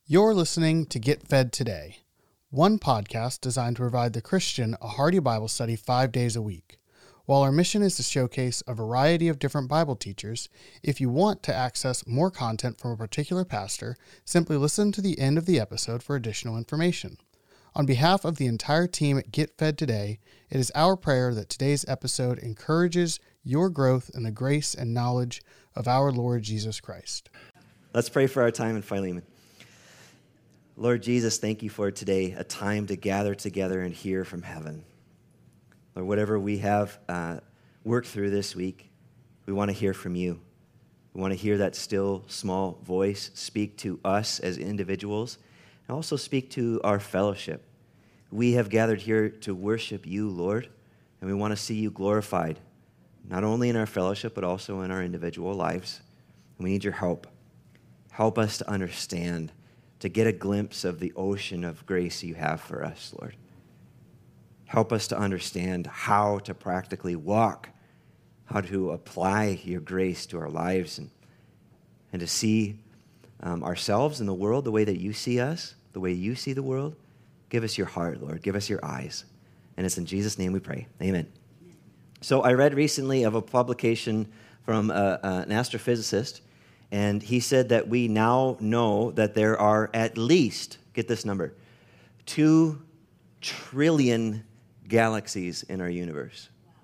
You're listening to Get Fed Today, one podcast designed to provide the Christian a hearty Bible study 5 days a week. While our mission is to showcase a variety of different Bible teachers, if you want to access more content from a particular pastor, simply listen to the end of the episode for additional information. On behalf of the entire team at Get Fed Today, it is our prayer that today's episode encourages your growth in the grace and knowledge of our Lord Jesus Christ. Let's pray for our time in Philemon. Lord Jesus, thank you for today, a time to gather together and hear from heaven. Lord, whatever we have worked through this week, we want to hear from you. We want to hear that still, small voice speak to us as individuals and also speak to our fellowship. We have gathered here to worship you, Lord, and we want to see you glorified, not only in our fellowship, but also in our individual lives. And we need your help. Help us to understand, to get a glimpse of the ocean of grace you have for us, Lord. Help us to understand how to practically walk, how to apply your grace to our lives, and to see ourselves in the world the way that you see us, the way you see the world. Give us your heart, Lord. Give us your eyes. And it's in Jesus' name we pray. Amen. So I read recently of a publication from an astrophysicist, and he said that we now know that there are at least, get this number, 2 trillion galaxies in our universe.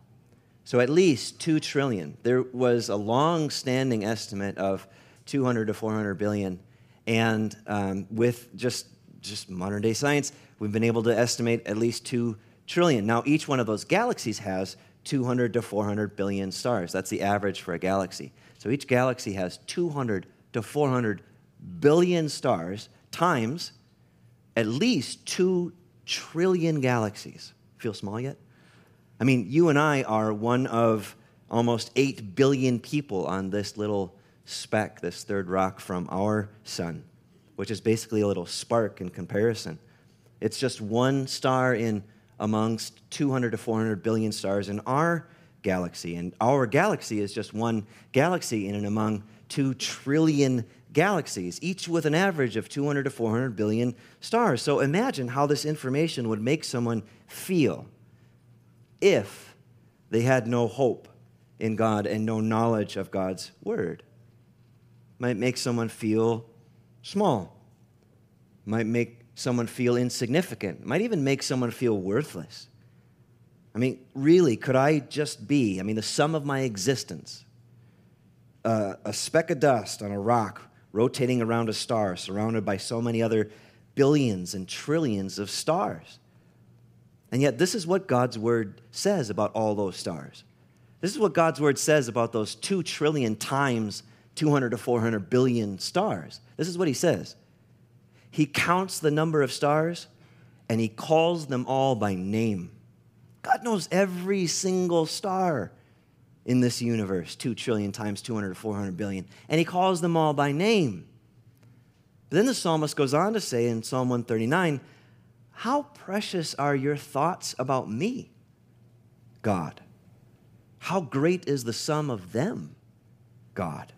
So at least 2 trillion. There was a long-standing estimate of 200 to 400 billion. And with just modern-day science, we've been able to estimate at least 2 trillion. Now, each one of those galaxies has 200 to 400 billion stars. That's the average for a galaxy. So each galaxy has 200 to 400 billion stars times at least 2 trillion galaxies. Feel small yet? I mean, you and I are one of almost 8 billion people on this little speck, this third rock from our sun, which is basically a little spark in comparison. It's just one star in amongst 200 to 400 billion stars in our galaxy. And our galaxy is just one galaxy in and among 2 trillion galaxies, each with an average of 200 to 400 billion stars. So imagine how this information would make someone feel if they had no hope in God and no knowledge of God's word. Might make someone feel small. Might make someone feel insignificant. Might even make someone feel worthless. I mean, really, could I just be, the sum of my existence, a speck of dust on a rock rotating around a star surrounded by so many other billions and trillions of stars? And yet, this is what God's word says about all those stars. This is what God's word says about those 2 trillion times 200 to 400 billion stars. This is what he says. He counts the number of stars, and he calls them all by name. God knows every single star in this universe, 2 trillion times 200 to 400 billion, and he calls them all by name. But then the psalmist goes on to say in Psalm 139, how precious are your thoughts about me, God? How great is the sum of them, God?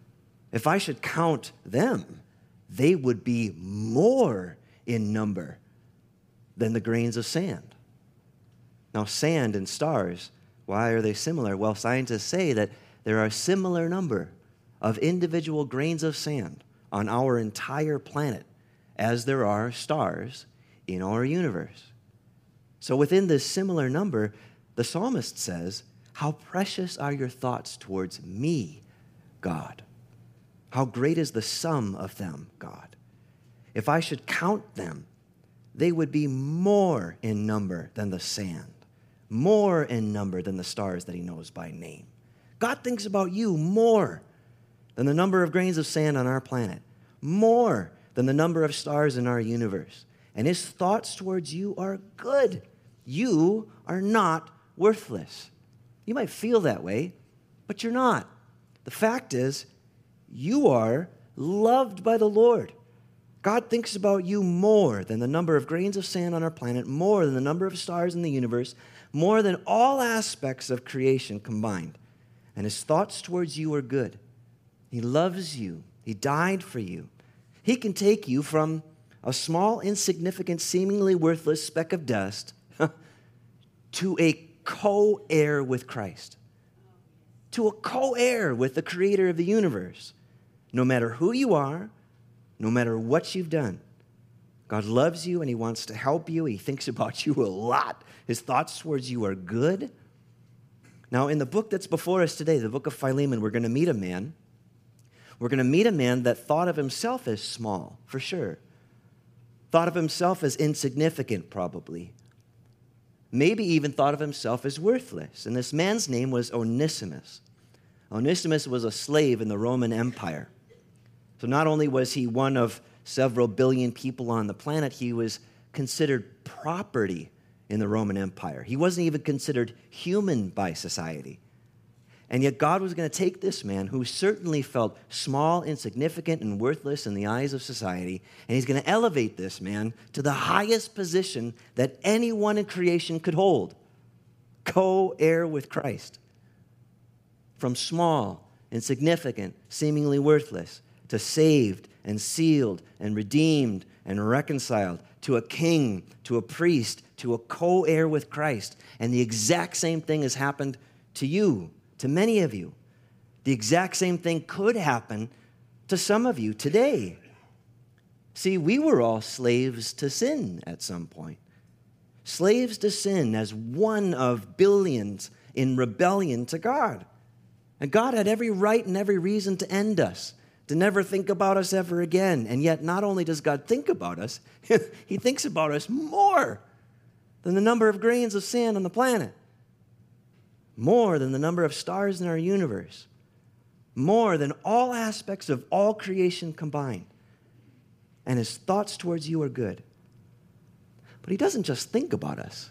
If I should count them, they would be more in number than the grains of sand. Now, sand and stars, why are they similar? Well, scientists say that there are a similar number of individual grains of sand on our entire planet as there are stars in our universe. So within this similar number, the psalmist says, how precious are your thoughts towards me, God? How great is the sum of them, God? If I should count them, they would be more in number than the sand, more in number than the stars that he knows by name. God thinks about you more than the number of grains of sand on our planet, more than the number of stars in our universe. And his thoughts towards you are good. You are not worthless. You might feel that way, but you're not. The fact is, you are loved by the Lord. God thinks about you more than the number of grains of sand on our planet, more than the number of stars in the universe, more than all aspects of creation combined. And his thoughts towards you are good. He loves you. He died for you. He can take you from a small, insignificant, seemingly worthless speck of dust to a co-heir with Christ, to a co-heir with the creator of the universe. No matter who you are, no matter what you've done, God loves you and he wants to help you. He thinks about you a lot. His thoughts towards you are good. Now, in the book that's before us today, the book of Philemon, we're going to meet a man. We're going to meet a man that thought of himself as small, for sure. Thought of himself as insignificant, probably. Maybe even thought of himself as worthless. And this man's name was Onesimus. Onesimus was a slave in the Roman Empire. So not only was he one of several billion people on the planet, he was considered property in the Roman Empire. He wasn't even considered human by society. And yet God was going to take this man who certainly felt small, insignificant, and worthless in the eyes of society, and he's going to elevate this man to the highest position that anyone in creation could hold, co-heir with Christ. From small, insignificant, seemingly worthless, to saved and sealed and redeemed and reconciled, to a king, to a priest, to a co-heir with Christ. And the exact same thing has happened to you, to many of you. The exact same thing could happen to some of you today. See, we were all slaves to sin at some point. Slaves to sin as one of billions in rebellion to God. And God had every right and every reason to end us, to never think about us ever again. And yet, not only does God think about us, he thinks about us more than the number of grains of sand on the planet, more than the number of stars in our universe, more than all aspects of all creation combined. And his thoughts towards you are good. But he doesn't just think about us.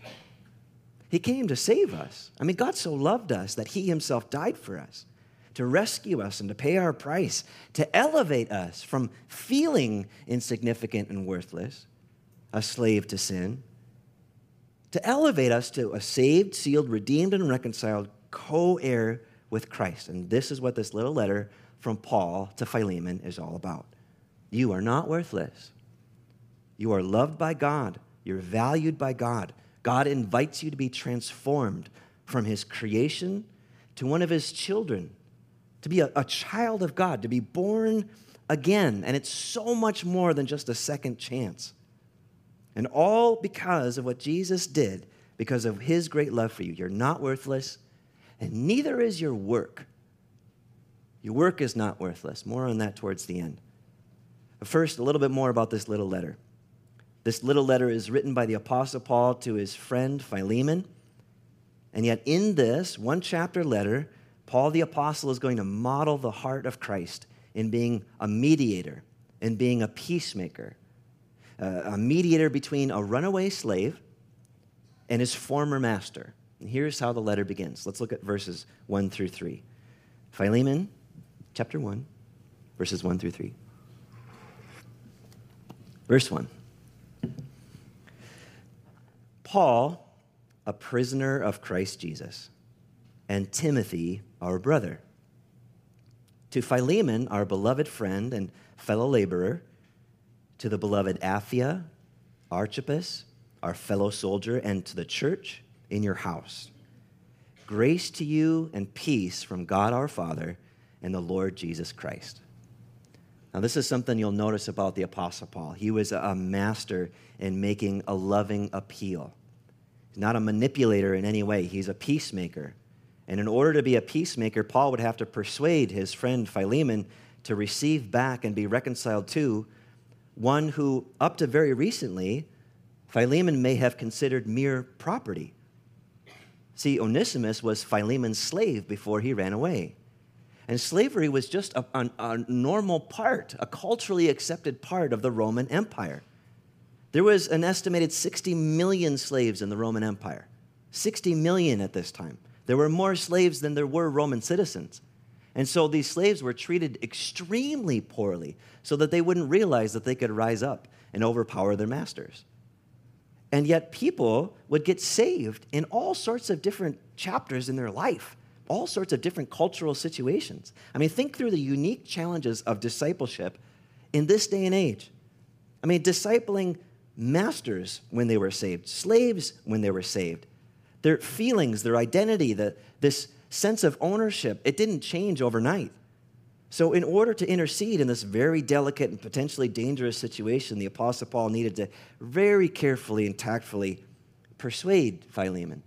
He came to save us. I mean, God so loved us that he himself died for us, to rescue us and to pay our price, to elevate us from feeling insignificant and worthless, a slave to sin, to elevate us to a saved, sealed, redeemed, and reconciled co-heir with Christ. And this is what this little letter from Paul to Philemon is all about. You are not worthless. You are loved by God. You're valued by God. God invites you to be transformed from his creation to one of his children, to be a child of God, to be born again. And it's so much more than just a second chance. And all because of what Jesus did, because of his great love for you. You're not worthless, and neither is your work. Your work is not worthless. More on that towards the end. But first, a little bit more about this little letter. This little letter is written by the Apostle Paul to his friend Philemon. And yet in this one-chapter letter, Paul the Apostle is going to model the heart of Christ in being a mediator, in being a peacemaker, a mediator between a runaway slave and his former master. And here's how the letter begins. Let's look at verses 1 through 3. Philemon, chapter 1, verses 1 through 3. Verse 1. Paul, a prisoner of Christ Jesus, and Timothy, our brother, to Philemon, our beloved friend and fellow laborer, to the beloved Apphia, Archippus, our fellow soldier, and to the church in your house. Grace to you and peace from God our Father and the Lord Jesus Christ. Now, this is something you'll notice about the Apostle Paul. He was a master in making a loving appeal. He's not a manipulator in any way. He's a peacemaker. And in order to be a peacemaker, Paul would have to persuade his friend Philemon to receive back and be reconciled to one who, up to very recently, Philemon may have considered mere property. See, Onesimus was Philemon's slave before he ran away. And slavery was just a normal part, a culturally accepted part of the Roman Empire. There was an estimated 60 million slaves in the Roman Empire. 60 million at this time. There were more slaves than there were Roman citizens. And so these slaves were treated extremely poorly so that they wouldn't realize that they could rise up and overpower their masters. And yet people would get saved in all sorts of different chapters in their life, all sorts of different cultural situations. I mean, think through the unique challenges of discipleship in this day and age. I mean, discipling masters when they were saved, slaves when they were saved. Their feelings, their identity, this sense of ownership, it didn't change overnight. So in order to intercede in this very delicate and potentially dangerous situation, the Apostle Paul needed to very carefully and tactfully persuade Philemon,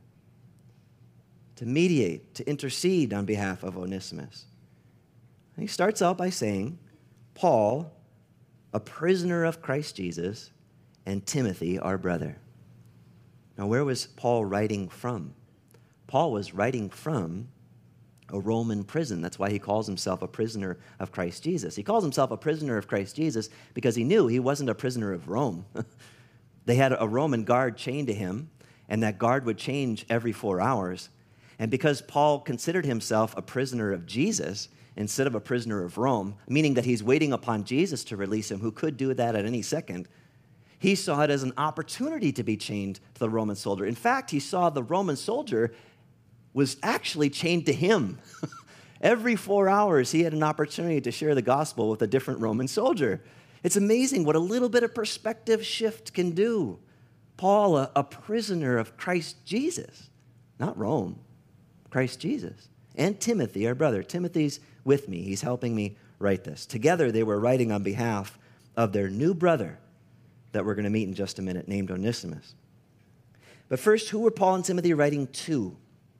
to mediate, to intercede on behalf of Onesimus. And he starts out by saying, Paul, a prisoner of Christ Jesus, and Timothy, our brother. Now, where was Paul writing from? Paul was writing from a Roman prison. That's why he calls himself a prisoner of Christ Jesus. He calls himself a prisoner of Christ Jesus because he knew he wasn't a prisoner of Rome. They had a Roman guard chained to him, and that guard would change every 4 hours. And because Paul considered himself a prisoner of Jesus instead of a prisoner of Rome, meaning that he's waiting upon Jesus to release him, who could do that at any second, he saw it as an opportunity to be chained to the Roman soldier. In fact, he saw the Roman soldier was actually chained to him. Every 4 hours, he had an opportunity to share the gospel with a different Roman soldier. It's amazing what a little bit of perspective shift can do. Paul, a prisoner of Christ Jesus, not Rome, Christ Jesus. And Timothy, our brother. Timothy's with me. He's helping me write this. Together, they were writing on behalf of their new brother that we're going to meet in just a minute, named Onesimus. But first, who were Paul and Timothy writing to?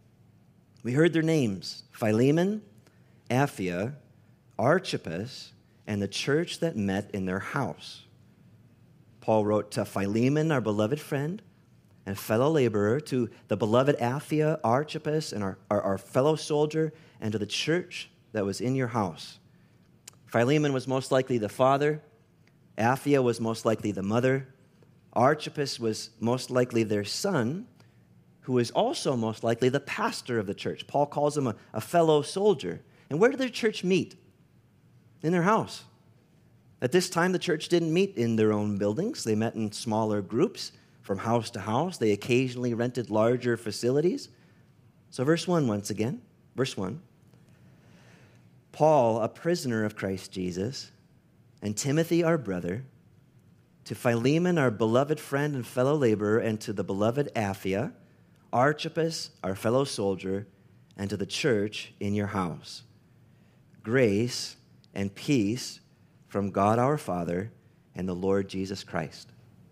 We heard their names, Philemon, Apphia, Archippus, and the church that met in their house. Paul wrote to Philemon, our beloved friend and fellow laborer, to the beloved Apphia, Archippus, and our fellow soldier, and to the church that was in your house. Philemon was most likely the father. Apphia was most likely the mother. Archippus was most likely their son, who is also most likely the pastor of the church. Paul calls him a fellow soldier. And where did their church meet? In their house. At this time, the church didn't meet in their own buildings. They met in smaller groups from house to house. They occasionally rented larger facilities. So verse 1 once again. Verse 1. Paul, a prisoner of Christ Jesus, and Timothy, our brother, to Philemon, our beloved friend and fellow laborer, and to the beloved Apphia, Archippus, our fellow soldier, and to the church in your house. Grace and peace from God our Father and the Lord Jesus Christ.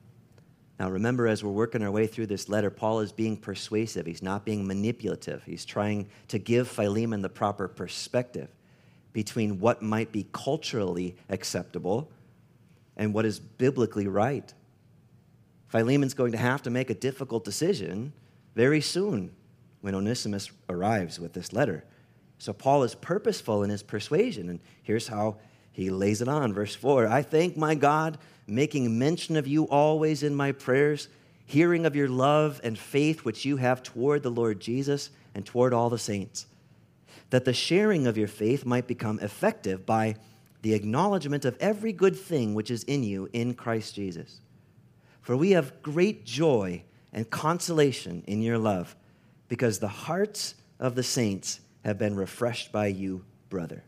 Now remember, as we're working our way through this letter, Paul is being persuasive. He's not being manipulative. He's trying to give Philemon the proper perspective between what might be culturally acceptable and what is biblically right. Philemon's going to have to make a difficult decision very soon when Onesimus arrives with this letter. So Paul is purposeful in his persuasion, and here's how he lays it on. Verse 4, I thank my God, making mention of you always in my prayers, hearing of your love and faith which you have toward the Lord Jesus and toward all the saints, that the sharing of your faith might become effective by the acknowledgement of every good thing which is in you in Christ Jesus. For we have great joy and consolation in your love, because the hearts of the saints have been refreshed by you, brother.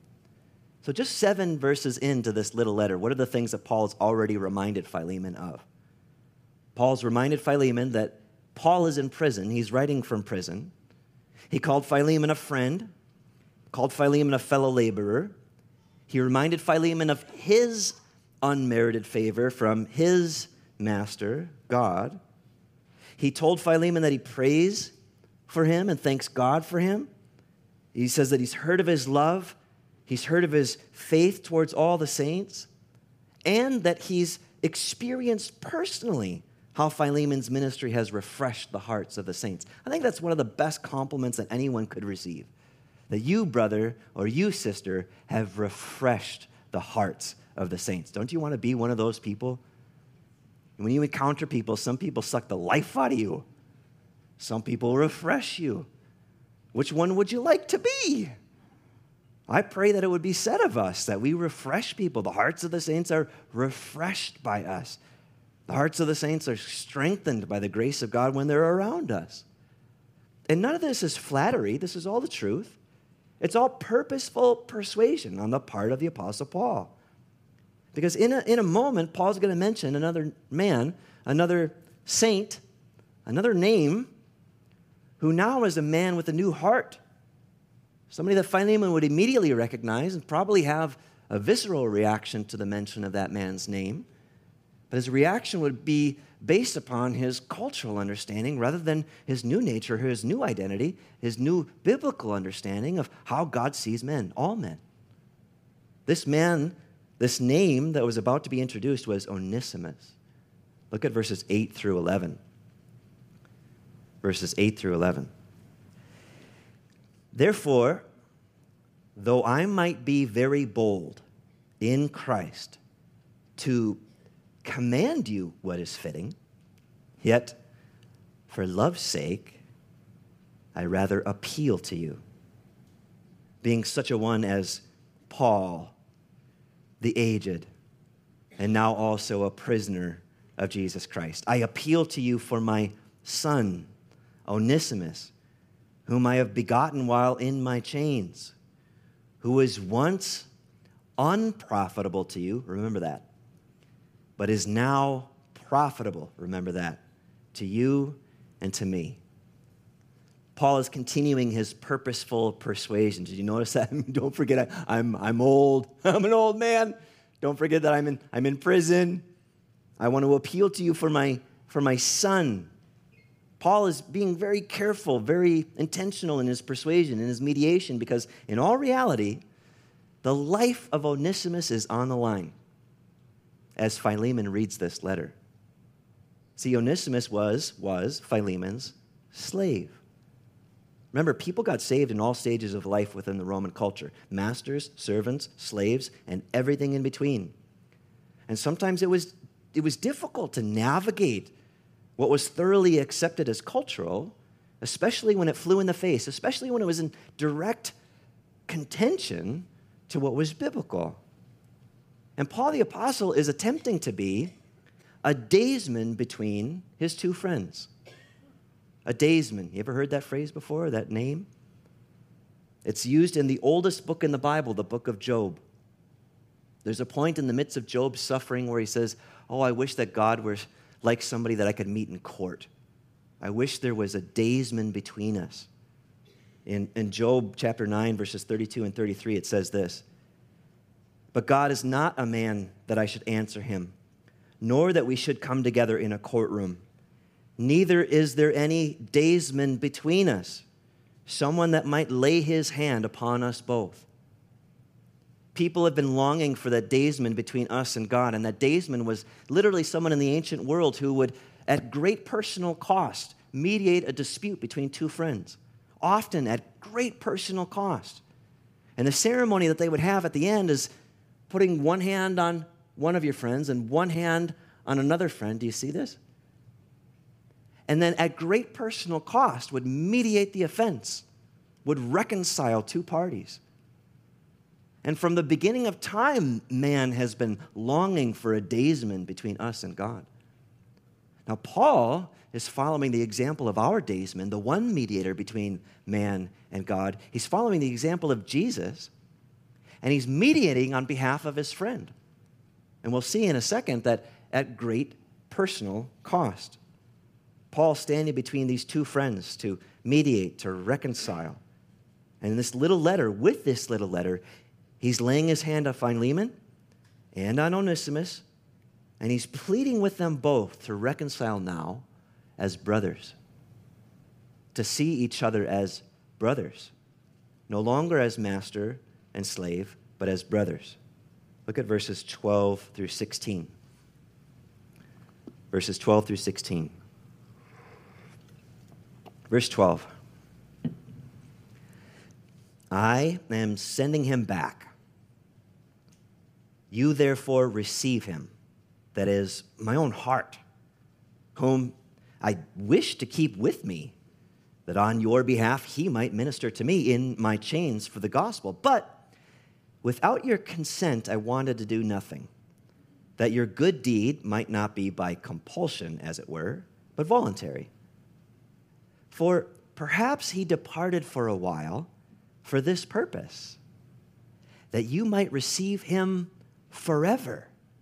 So just 7 verses into this little letter, what are the things that Paul's already reminded Philemon of? Paul's reminded Philemon that Paul is in prison. He's writing from prison. He called Philemon a friend, called Philemon a fellow laborer. He reminded Philemon of his unmerited favor from his master, God. He told Philemon that he prays for him and thanks God for him. He says that he's heard of his love, he's heard of his faith towards all the saints, and that he's experienced personally how Philemon's ministry has refreshed the hearts of the saints. I think that's one of the best compliments that anyone could receive, that you, brother, or you, sister, have refreshed the hearts of the saints. Don't you want to be one of those people? When you encounter people, some people suck the life out of you. Some people refresh you. Which one would you like to be? I pray that it would be said of us that we refresh people. The hearts of the saints are refreshed by us. The hearts of the saints are strengthened by the grace of God when they're around us. And none of this is flattery. This is all the truth. It's all purposeful persuasion on the part of the Apostle Paul. Because in a moment, Paul's going to mention another man, another saint, another name, who now is a man with a new heart. Somebody that Philemon would immediately recognize and probably have a visceral reaction to the mention of that man's name. But his reaction would be based upon his cultural understanding rather than his new nature, his new identity, his new biblical understanding of how God sees men, all men. This man, this name that was about to be introduced was Onesimus. Look at verses 8 through 11. Verses 8 through 11. Therefore, though I might be very bold in Christ to command you what is fitting, yet for love's sake, I rather appeal to you. Being such a one as Paul, the aged, and now also a prisoner of Jesus Christ, I appeal to you for my son, Onesimus, whom I have begotten while in my chains, who was once unprofitable to you, remember that, but is now profitable, remember that, to you and to me. Paul is continuing his purposeful persuasion. Did you notice that? Don't forget, I'm old. I'm an old man. Don't forget that I'm in prison. I want to appeal to you for my son. Paul is being very careful, very intentional in his persuasion, in his mediation, because in all reality, the life of Onesimus is on the line as Philemon reads this letter. See, Onesimus was Philemon's slave. Remember, people got saved in all stages of life within the Roman culture. Masters, servants, slaves, and everything in between. And sometimes it was difficult to navigate what was thoroughly accepted as cultural, especially when it flew in the face, especially when it was in direct contention to what was biblical. And Paul the Apostle is attempting to be a daysman between his two friends. A daysman. You ever heard that phrase before, that name? It's used in the oldest book in the Bible, the book of Job. There's a point in the midst of Job's suffering where he says, oh, I wish that God were like somebody that I could meet in court. I wish there was a daysman between us. In Job chapter 9, verses 32 and 33, it says this, but God is not a man that I should answer him, nor that we should come together in a courtroom. Neither is there any daysman between us, someone that might lay his hand upon us both. People have been longing for that daysman between us and God, and that daysman was literally someone in the ancient world who would, at great personal cost, mediate a dispute between two friends, often at great personal cost. And the ceremony that they would have at the end is putting one hand on one of your friends and one hand on another friend. Do you see this? And then at great personal cost would mediate the offense, would reconcile two parties. And from the beginning of time, man has been longing for a daysman between us and God. Now, Paul is following the example of our daysman, the one mediator between man and God. He's following the example of Jesus, and he's mediating on behalf of his friend. And we'll see in a second that at great personal cost. Paul standing between these two friends to mediate, to reconcile. And in this little letter, with this little letter, he's laying his hand on Philemon and on Onesimus, and he's pleading with them both to reconcile now as brothers, to see each other as brothers, no longer as master and slave, but as brothers. Look at verses 12 through 16. Verses 12 through 16. Verse 12. I am sending him back. You therefore receive him, that is, my own heart, whom I wish to keep with me, that on your behalf he might minister to me in my chains for the gospel. But without your consent I wanted to do nothing, that your good deed might not be by compulsion, as it were, but voluntary. For perhaps he departed for a while for this purpose, that you might receive him forever,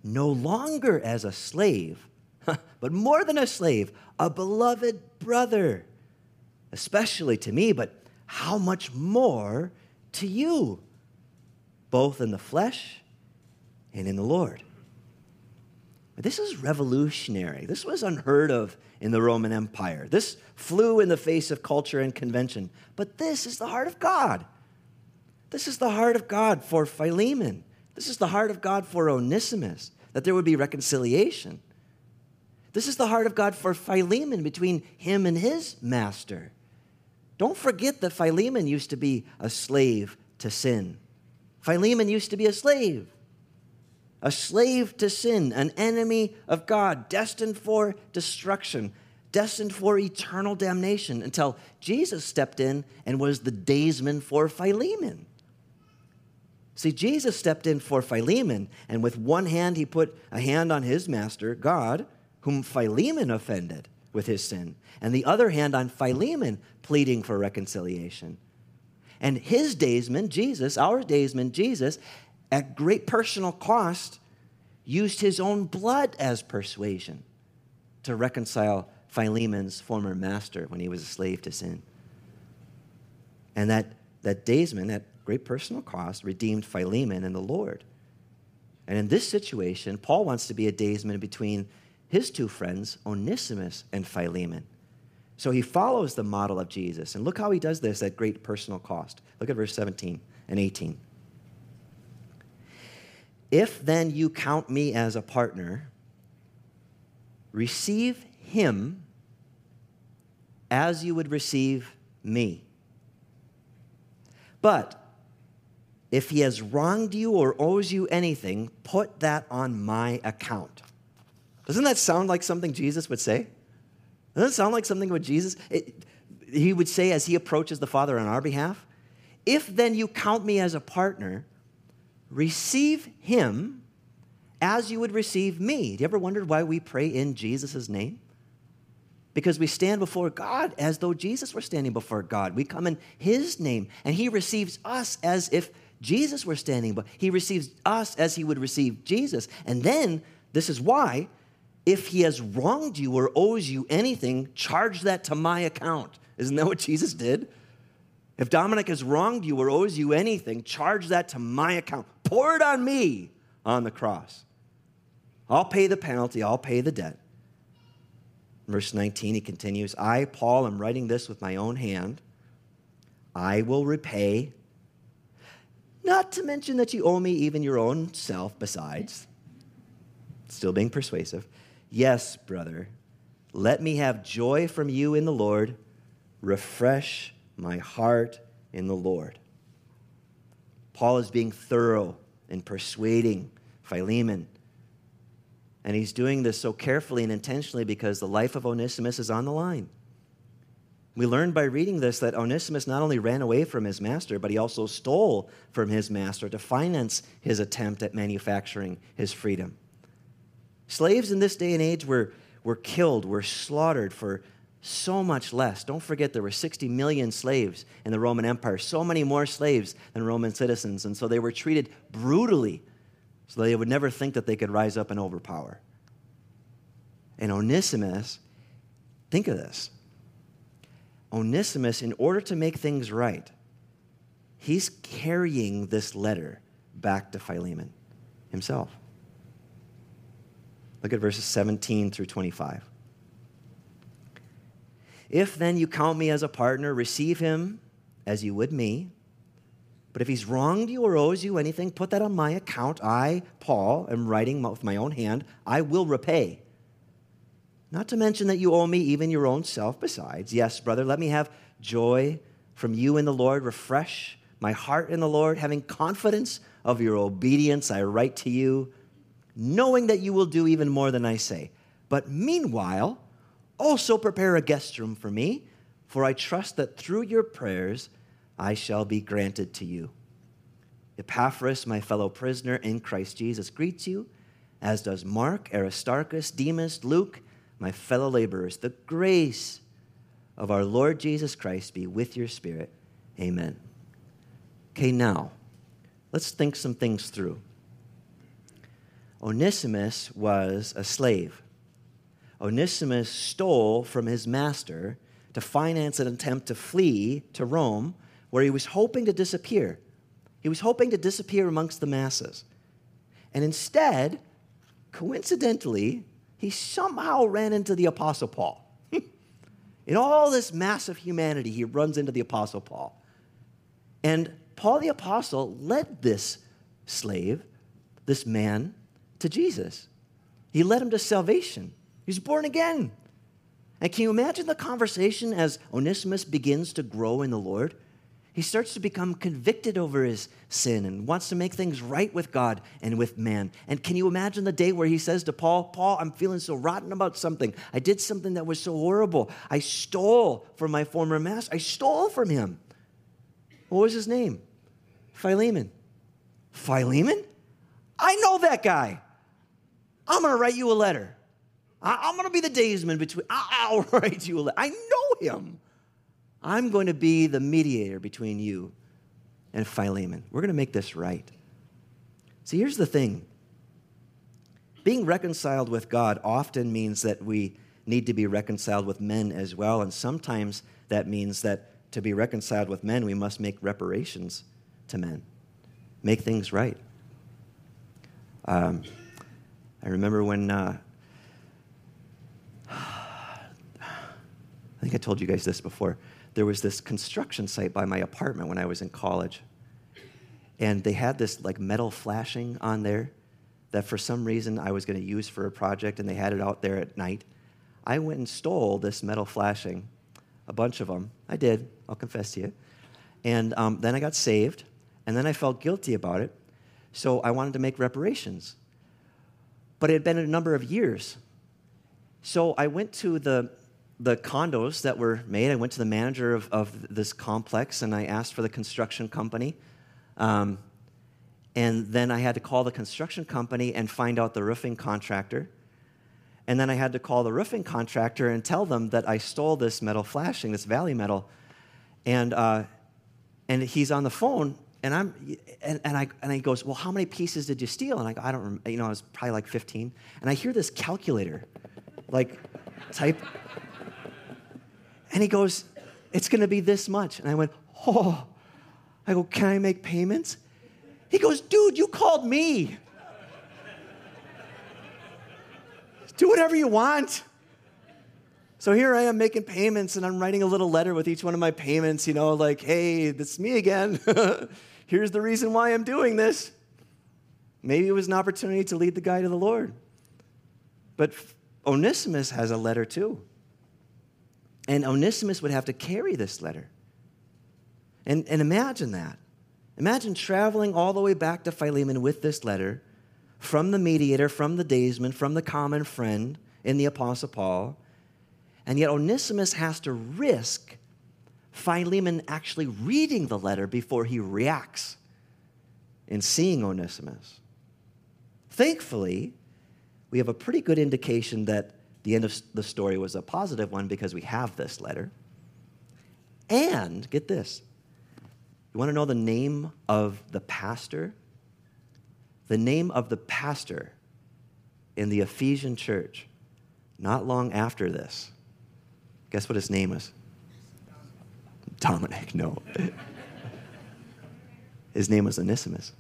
no longer as a slave, but more than a slave, a beloved brother, especially to me, but how much more to you, both in the flesh and in the Lord. This is revolutionary. This was unheard of in the Roman Empire. This flew in the face of culture and convention. But this is the heart of God. This is the heart of God for Philemon. This is the heart of God for Onesimus, that there would be reconciliation. This is the heart of God for Philemon between him and his master. Don't forget that Philemon used to be a slave to sin. Philemon used to be a slave to sin, an enemy of God, destined for destruction, destined for eternal damnation, until Jesus stepped in and was the daysman for Philemon. See, Jesus stepped in for Philemon, and with one hand he put a hand on his master, God, whom Philemon offended with his sin, and the other hand on Philemon, pleading for reconciliation. And his daysman, Jesus, our daysman, Jesus, at great personal cost, used his own blood as persuasion to reconcile Philemon's former master when he was a slave to sin. And that daysman, at great personal cost, redeemed Philemon and the Lord. And in this situation, Paul wants to be a daysman between his two friends, Onesimus and Philemon. So he follows the model of Jesus. And look how he does this at great personal cost. Look at verse 17 and 18. If then you count me as a partner, receive him as you would receive me. But if he has wronged you or owes you anything, put that on my account. Doesn't that sound like something Jesus would say? Doesn't it sound like something what Jesus, he would say as he approaches the Father on our behalf? If then you count me as a partner, receive him as you would receive me. Do you ever wondered why we pray in Jesus' name? Because we stand before God as though Jesus were standing before God. We come in his name, and he receives us as if Jesus were standing, but he receives us as he would receive Jesus. And then, this is why, if he has wronged you or owes you anything, charge that to my account. Isn't that what Jesus did? If Dominic has wronged you or owes you anything, charge that to my account. Pour it on me on the cross. I'll pay the penalty. I'll pay the debt. Verse 19, he continues, I, Paul, am writing this with my own hand. I will repay, not to mention that you owe me even your own self besides. Still being persuasive. Yes, brother, let me have joy from you in the Lord. Refresh my heart in the Lord. Paul is being thorough in persuading Philemon. And he's doing this so carefully and intentionally because the life of Onesimus is on the line. We learned by reading this that Onesimus not only ran away from his master, but he also stole from his master to finance his attempt at manufacturing his freedom. Slaves in this day and age were killed, were slaughtered for so much less. Don't forget there were 60 million slaves in the Roman Empire, so many more slaves than Roman citizens, and so they were treated brutally so they would never think that they could rise up and overpower. And Onesimus, think of this. Onesimus, in order to make things right, he's carrying this letter back to Philemon himself. Look at verses 17 through 25. If then you count me as a partner, receive him as you would me. But if he's wronged you or owes you anything, put that on my account. I, Paul, am writing with my own hand. I will repay. Not to mention that you owe me even your own self besides. Yes, brother, let me have joy from you in the Lord. Refresh my heart in the Lord. Having confidence of your obedience, I write to you, knowing that you will do even more than I say. But meanwhile, also prepare a guest room for me, for I trust that through your prayers I shall be granted to you. Epaphras, my fellow prisoner in Christ Jesus, greets you, as does Mark, Aristarchus, Demas, Luke, my fellow laborers. The grace of our Lord Jesus Christ be with your spirit. Amen. Okay, now, let's think some things through. Onesimus was a slave. Onesimus stole from his master to finance an attempt to flee to Rome, where he was hoping to disappear. He was hoping to disappear amongst the masses. And instead, coincidentally, he somehow ran into the Apostle Paul. In all this massive humanity, he runs into the Apostle Paul. And Paul the Apostle led this slave, this man, to Jesus. He led him to salvation. He's born again. And can you imagine the conversation as Onesimus begins to grow in the Lord? He starts to become convicted over his sin and wants to make things right with God and with man. And can you imagine the day where he says to Paul, Paul, I'm feeling so rotten about something. I did something that was so horrible. I stole from my former master. I stole from him. What was his name? Philemon. Philemon? I know that guy. I'm going to write you a letter. I'm going to be the daysman between. I'll write you a letter. I know him. I'm going to be the mediator between you and Philemon. We're going to make this right. See, here's the thing. Being reconciled with God often means that we need to be reconciled with men as well, and sometimes that means that to be reconciled with men, we must make reparations to men, make things right. I remember when, I think I told you guys this before, there was this construction site by my apartment when I was in college. And they had this like metal flashing on there that for some reason I was going to use for a project, and they had it out there at night. I went and stole this metal flashing, a bunch of them. I did, I'll confess to you. And then I got saved, and then I felt guilty about it, so I wanted to make reparations. But it had been a number of years. So I went to the condos that were made. I went to the manager of this complex, and I asked for the construction company. And then I had to call the construction company and find out the roofing contractor. And then I had to call the roofing contractor and tell them that I stole this metal flashing, this Valley metal. And he's on the phone, and he goes, well, how many pieces did you steal? And I go, I don't remember. I was probably like 15. And I hear this calculator, like type. And he goes, it's going to be this much. And I went, oh. I go, can I make payments? He goes, dude, you called me. Do whatever you want. So here I am making payments, and I'm writing a little letter with each one of my payments, like, hey, that's me again. Here's the reason why I'm doing this. Maybe it was an opportunity to lead the guy to the Lord. But Onesimus has a letter too. And Onesimus would have to carry this letter. And imagine that. Imagine traveling all the way back to Philemon with this letter from the mediator, from the daysman, from the common friend in the Apostle Paul. And yet Onesimus has to risk Philemon actually reading the letter before he reacts in seeing Onesimus. Thankfully, we have a pretty good indication that the end of the story was a positive one because we have this letter. And, get this, you want to know the name of the pastor? The name of the pastor in the Ephesian church, not long after this. Guess what his name is? Dominic, no. His name was Onesimus.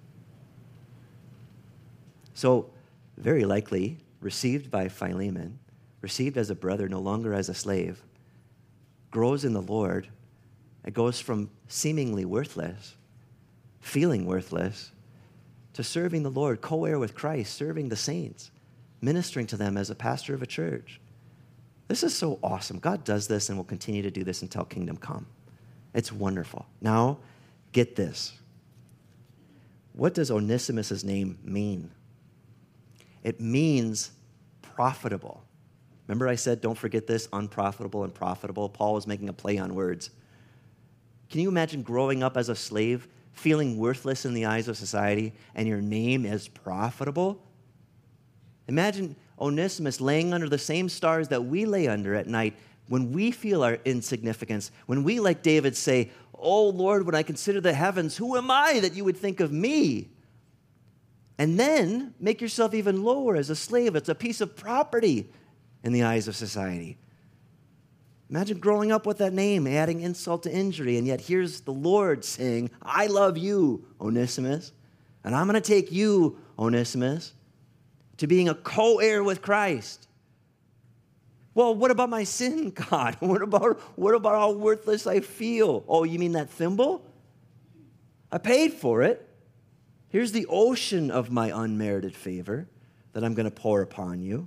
So, very likely, received by Philemon, received as a brother, no longer as a slave, grows in the Lord. It goes from seemingly worthless, feeling worthless, to serving the Lord, co-heir with Christ, serving the saints, ministering to them as a pastor of a church. This is so awesome. God does this and will continue to do this until kingdom come. It's wonderful. Now, get this. What does Onesimus' name mean? It means profitable. Remember I said, don't forget this, unprofitable and profitable? Paul was making a play on words. Can you imagine growing up as a slave, feeling worthless in the eyes of society, and your name is profitable? Imagine Onesimus laying under the same stars that we lay under at night when we feel our insignificance, when we, like David, say, oh, Lord, when I consider the heavens, who am I that you would think of me? and then make yourself even lower as a slave. It's a piece of property in the eyes of society. Imagine growing up with that name, adding insult to injury, and yet here's the Lord saying, I love you, Onesimus, and I'm going to take you, Onesimus, to being a co-heir with Christ. Well, what about my sin, God? What about how worthless I feel? Oh, you mean that thimble? I paid for it. Here's the ocean of my unmerited favor that I'm going to pour upon you.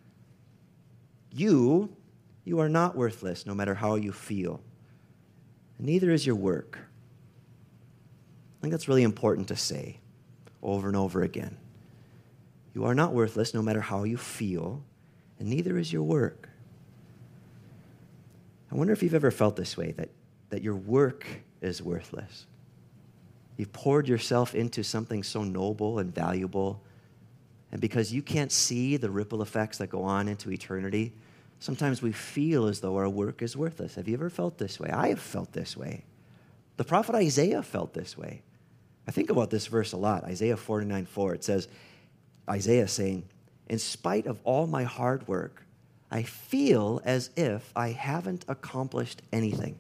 You are not worthless no matter how you feel. And neither is your work. I think that's really important to say over and over again. You are not worthless no matter how you feel, and neither is your work. I wonder if you've ever felt this way, that your work is worthless. You've poured yourself into something so noble and valuable, and because you can't see the ripple effects that go on into eternity, sometimes we feel as though our work is worthless. Have you ever felt this way? I have felt this way. The prophet Isaiah felt this way. I think about this verse a lot, Isaiah 49:4. It says, Isaiah saying, in spite of all my hard work, I feel as if I haven't accomplished anything.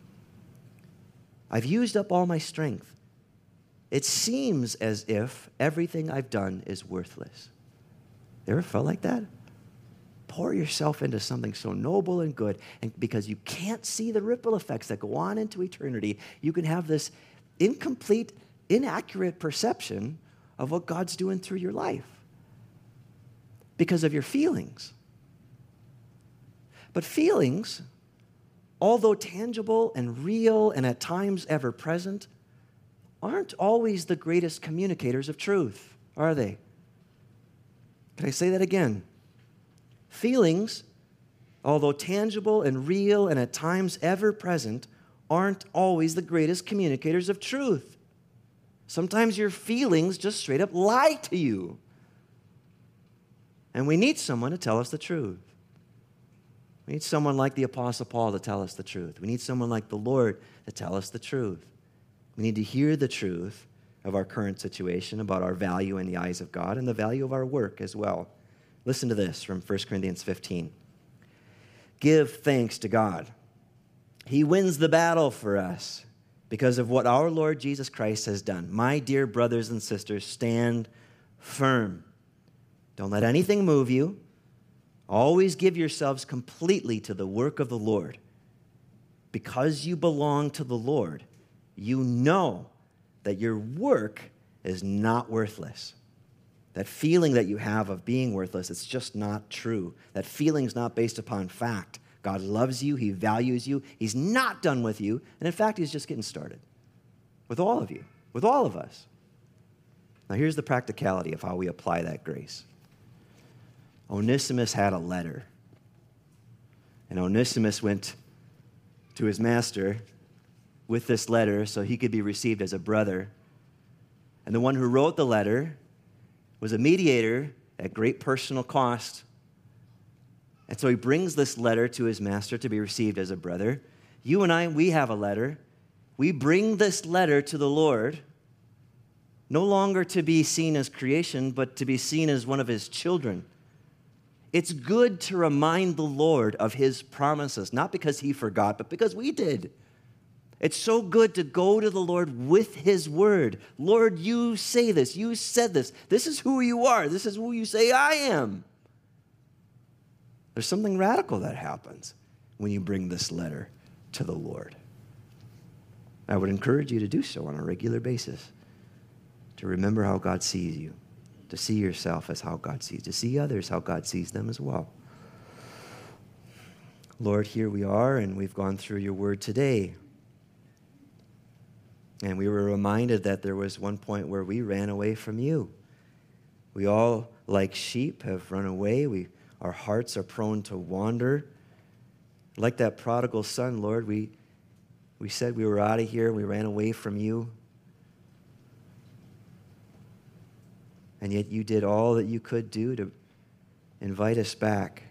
I've used up all my strength. It seems as if everything I've done is worthless. You ever felt like that? Pour yourself into something so noble and good, and because you can't see the ripple effects that go on into eternity, you can have this incomplete, inaccurate perception of what God's doing through your life because of your feelings. But feelings, although tangible and real and at times ever present, aren't always the greatest communicators of truth, are they? Can I say that again? Feelings, although tangible and real and at times ever present, aren't always the greatest communicators of truth. Sometimes your feelings just straight up lie to you. And we need someone to tell us the truth. We need someone like the Apostle Paul to tell us the truth. We need someone like the Lord to tell us the truth. We need to hear the truth of our current situation, about our value in the eyes of God, and the value of our work as well. Listen to this from 1 Corinthians 15. Give thanks to God. He wins the battle for us because of what our Lord Jesus Christ has done. My dear brothers and sisters, stand firm. Don't let anything move you. Always give yourselves completely to the work of the Lord. Because you belong to the Lord, you know that your work is not worthless. That feeling that you have of being worthless, it's just not true. That feeling is not based upon fact. God loves you. He values you. He's not done with you. And in fact, he's just getting started with all of you, with all of us. Now, here's the practicality of how we apply that grace. Onesimus had a letter. And Onesimus went to his master with this letter so he could be received as a brother. And the one who wrote the letter was a mediator at great personal cost. And so he brings this letter to his master to be received as a brother. You and I, we have a letter. We bring this letter to the Lord, no longer to be seen as creation, but to be seen as one of his children. It's good to remind the Lord of his promises, not because he forgot, but because we did. It's so good to go to the Lord with his word. Lord, you say this. You said this. This is who you are. This is who you say I am. There's something radical that happens when you bring this letter to the Lord. I would encourage you to do so on a regular basis, to remember how God sees you, to see yourself as how God sees, to see others how God sees them as well. Lord, here we are, and we've gone through your word today. And we were reminded that there was one point where we ran away from you. We all, like sheep, have run away. Our hearts are prone to wander. Like that prodigal son, Lord, we said we were out of here. We ran away from you. And yet you did all that you could do to invite us back.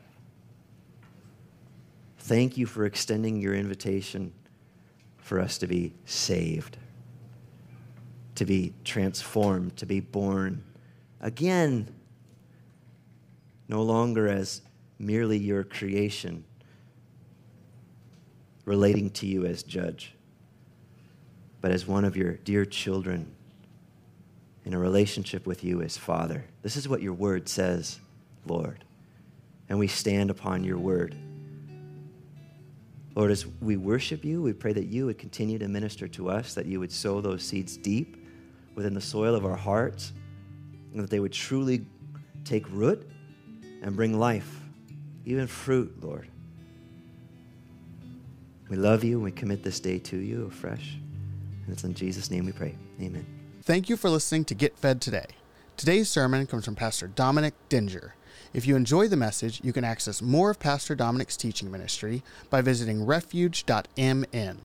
Thank you for extending your invitation for us to be saved, to be transformed, to be born again, no longer as merely your creation, relating to you as judge, but as one of your dear children in a relationship with you as Father. This is what your word says, Lord, and we stand upon your word. Lord, as we worship you, we pray that you would continue to minister to us, that you would sow those seeds deep within the soil of our hearts, and that they would truly take root and bring life, even fruit, Lord. We love you and we commit this day to you afresh. And it's in Jesus' name we pray. Amen. Thank you for listening to Get Fed Today. Today's sermon comes from Pastor Dominic Dinger. If you enjoy the message, you can access more of Pastor Dominic's teaching ministry by visiting refuge.mn.